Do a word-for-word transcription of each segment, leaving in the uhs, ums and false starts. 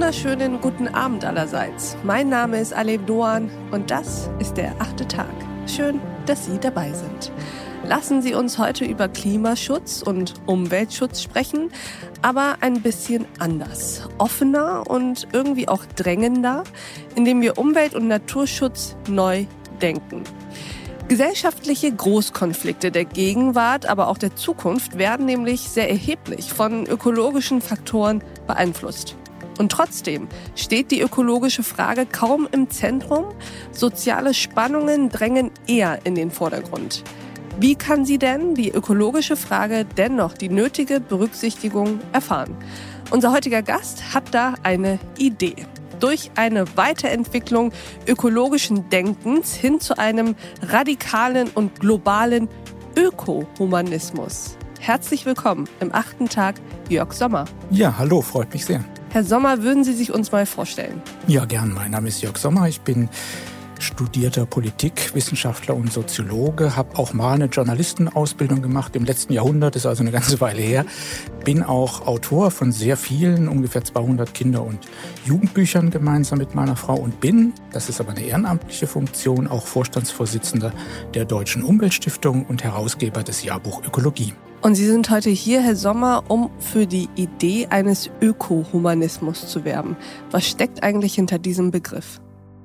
wunderschönen guten Abend allerseits. Mein Name ist Alev Doan und das ist der achte Tag. Schön, dass Sie dabei sind. Lassen Sie uns heute über Klimaschutz und Umweltschutz sprechen, aber ein bisschen anders, offener und irgendwie auch drängender, indem wir Umwelt- und Naturschutz neu denken. Gesellschaftliche Großkonflikte der Gegenwart, aber auch der Zukunft werden nämlich sehr erheblich von ökologischen Faktoren beeinflusst. Und trotzdem steht die ökologische Frage kaum im Zentrum. Soziale Spannungen drängen eher in den Vordergrund. Wie kann sie denn die ökologische Frage dennoch die nötige Berücksichtigung erfahren? Unser heutiger Gast hat da eine Idee. Durch eine Weiterentwicklung ökologischen Denkens hin zu einem radikalen und globalen Ökohumanismus. Herzlich willkommen im achten Tag, Jörg Sommer. Ja, hallo, freut mich sehr. Herr Sommer, würden Sie sich uns mal vorstellen? Ja, gern. Mein Name ist Jörg Sommer. Ich bin studierter Politikwissenschaftler und Soziologe, habe auch mal eine Journalistenausbildung gemacht im letzten Jahrhundert, ist also eine ganze Weile her. Bin auch Autor von sehr vielen, ungefähr zweihundert Kinder- und Jugendbüchern gemeinsam mit meiner Frau und bin, das ist aber eine ehrenamtliche Funktion, auch Vorstandsvorsitzender der Deutschen Umweltstiftung und Herausgeber des Jahrbuch Ökologie. Und Sie sind heute hier, Herr Sommer, um für die Idee eines Ökohumanismus zu werben. Was steckt eigentlich hinter diesem Begriff?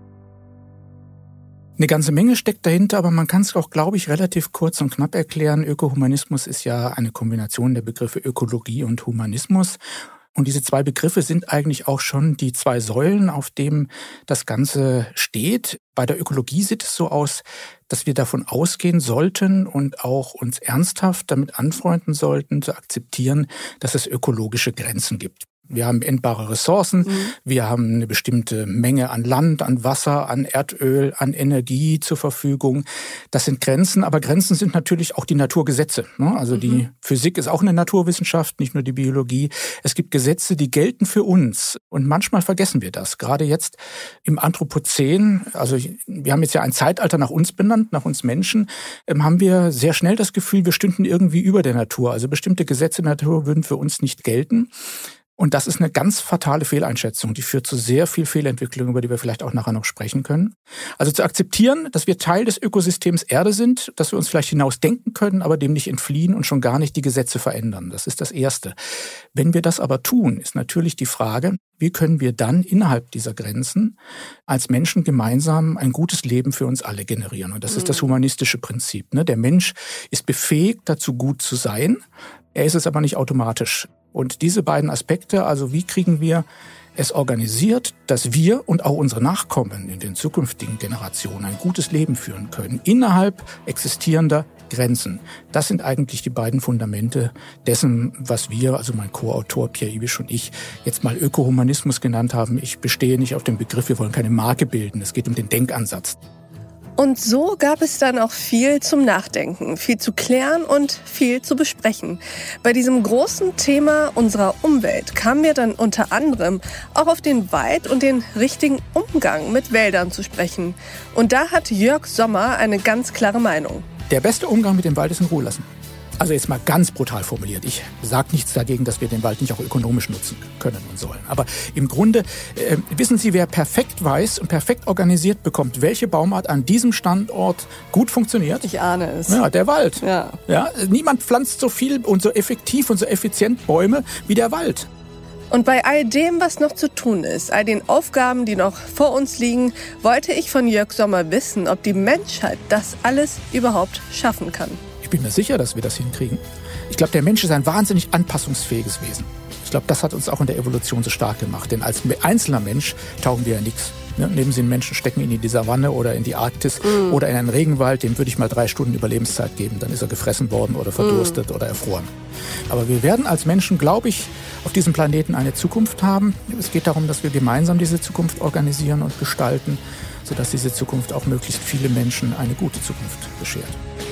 Eine ganze Menge steckt dahinter, aber man kann es auch, glaube ich, relativ kurz und knapp erklären. Ökohumanismus ist ja eine Kombination der Begriffe Ökologie und Humanismus. Und diese zwei Begriffe sind eigentlich auch schon die zwei Säulen, auf denen das Ganze steht. Bei der Ökologie sieht es so aus, dass wir davon ausgehen sollten und auch uns ernsthaft damit anfreunden sollten, zu akzeptieren, dass es ökologische Grenzen gibt. Wir haben endbare Ressourcen, mhm. wir haben eine bestimmte Menge an Land, an Wasser, an Erdöl, an Energie zur Verfügung. Das sind Grenzen, aber Grenzen sind natürlich auch die Naturgesetze. Also mhm. die Physik ist auch eine Naturwissenschaft, nicht nur die Biologie. Es gibt Gesetze, die gelten für uns und manchmal vergessen wir das. Gerade jetzt im Anthropozän, also wir haben jetzt ja ein Zeitalter nach uns benannt, nach uns Menschen, haben wir sehr schnell das Gefühl, wir stünden irgendwie über der Natur. Also bestimmte Gesetze der Natur würden für uns nicht gelten. Und das ist eine ganz fatale Fehleinschätzung, die führt zu sehr viel Fehlentwicklung, über die wir vielleicht auch nachher noch sprechen können. Also zu akzeptieren, dass wir Teil des Ökosystems Erde sind, dass wir uns vielleicht hinaus denken können, aber dem nicht entfliehen und schon gar nicht die Gesetze verändern. Das ist das Erste. Wenn wir das aber tun, ist natürlich die Frage, wie können wir dann innerhalb dieser Grenzen als Menschen gemeinsam ein gutes Leben für uns alle generieren? Und das ist das humanistische Prinzip. Der Mensch ist befähigt, dazu gut zu sein. Er ist es aber nicht automatisch. Und diese beiden Aspekte, also wie kriegen wir es organisiert, dass wir und auch unsere Nachkommen in den zukünftigen Generationen ein gutes Leben führen können, innerhalb existierender Grenzen. Das sind eigentlich die beiden Fundamente dessen, was wir, also mein Co-Autor Pierre Ibisch und ich, jetzt mal Ökohumanismus genannt haben. Ich bestehe nicht auf dem Begriff, wir wollen keine Marke bilden. Es geht um den Denkansatz. Und so gab es dann auch viel zum Nachdenken, viel zu klären und viel zu besprechen. Bei diesem großen Thema unserer Umwelt kamen wir dann unter anderem auch auf den Wald und den richtigen Umgang mit Wäldern zu sprechen. Und da hat Jörg Sommer eine ganz klare Meinung. Der beste Umgang mit dem Wald ist in Ruhe lassen. Also jetzt mal ganz brutal formuliert. Ich sage nichts dagegen, dass wir den Wald nicht auch ökonomisch nutzen können und sollen. Aber im Grunde, äh, wissen Sie, wer perfekt weiß und perfekt organisiert bekommt, welche Baumart an diesem Standort gut funktioniert? Ich ahne es. Ja, der Wald. Ja. Ja, niemand pflanzt so viel und so effektiv und so effizient Bäume wie der Wald. Und bei all dem, was noch zu tun ist, all den Aufgaben, die noch vor uns liegen, wollte ich von Jörg Sommer wissen, ob die Menschheit das alles überhaupt schaffen kann. Ich bin mir sicher, dass wir das hinkriegen. Ich glaube, der Mensch ist ein wahnsinnig anpassungsfähiges Wesen. Ich glaube, das hat uns auch in der Evolution so stark gemacht. Denn als einzelner Mensch taugen wir ja nichts. Ne? Nehmen Sie einen Menschen, stecken ihn in die Savanne oder in die Arktis mm. oder in einen Regenwald, dem würde ich mal drei Stunden Überlebenszeit geben. Dann ist er gefressen worden oder verdurstet mm. oder erfroren. Aber wir werden als Menschen, glaube ich, auf diesem Planeten eine Zukunft haben. Es geht darum, dass wir gemeinsam diese Zukunft organisieren und gestalten, sodass diese Zukunft auch möglichst viele Menschen eine gute Zukunft beschert.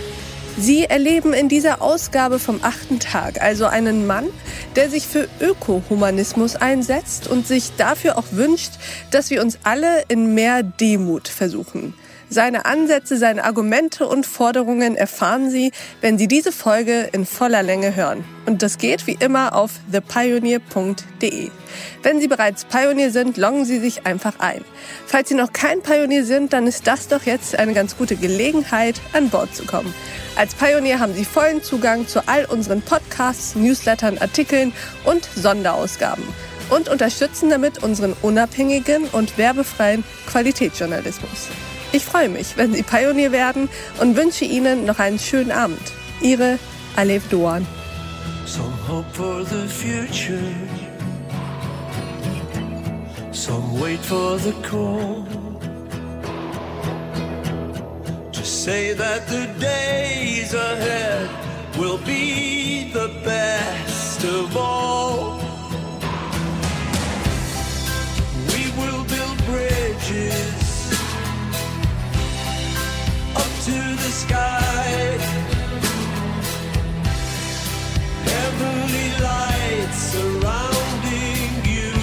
Sie erleben in dieser Ausgabe vom achten Tag also einen Mann, der sich für Ökohumanismus einsetzt und sich dafür auch wünscht, dass wir uns alle in mehr Demut versuchen. Seine Ansätze, seine Argumente und Forderungen erfahren Sie, wenn Sie diese Folge in voller Länge hören. Und das geht wie immer auf the pioneer punkt de. Wenn Sie bereits Pionier sind, loggen Sie sich einfach ein. Falls Sie noch kein Pionier sind, dann ist das doch jetzt eine ganz gute Gelegenheit, an Bord zu kommen. Als Pionier haben Sie vollen Zugang zu all unseren Podcasts, Newslettern, Artikeln und Sonderausgaben und unterstützen damit unseren unabhängigen und werbefreien Qualitätsjournalismus. Ich freue mich, wenn Sie Pionier werden und wünsche Ihnen noch einen schönen Abend. Ihre Alev Doğan. Some hope for the future. Some wait for the call. To say that the days ahead will be the best of all. We will build bridges to the sky, heavenly lights surrounding you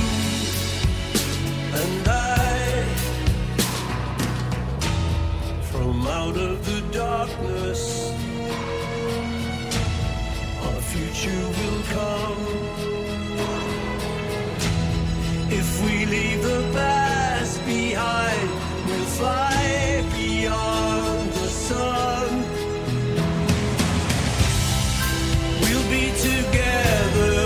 and I. From out of the darkness, our future will come. If we leave the past behind, we'll fly beyond the sun. We'll be together,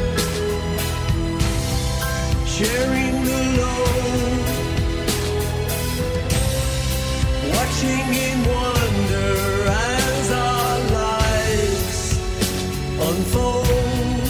sharing the load, watching in wonder as our lives unfold.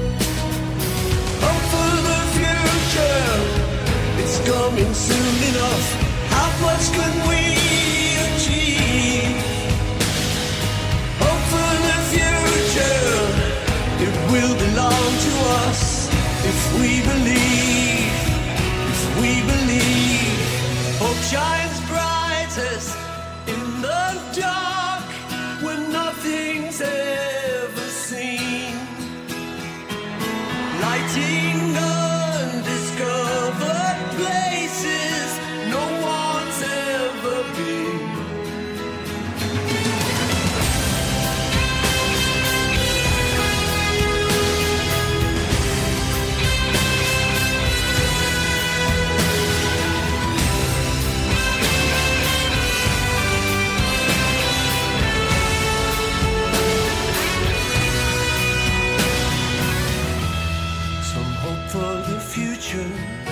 Hope for the future, it's coming soon enough. How much can we achieve? Hope for the future, it will belong to us if we believe, if we believe. Hope shines brightest in the dark when nothing's ever seen. Lighting undiscovered places no one's ever been. Some hope for the future,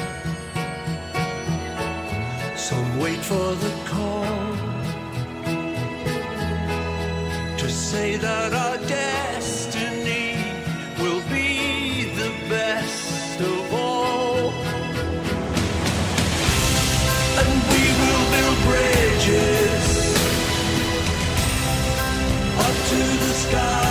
some wait for the call to say that our destiny will be the best of all. And we will build bridges up to the sky.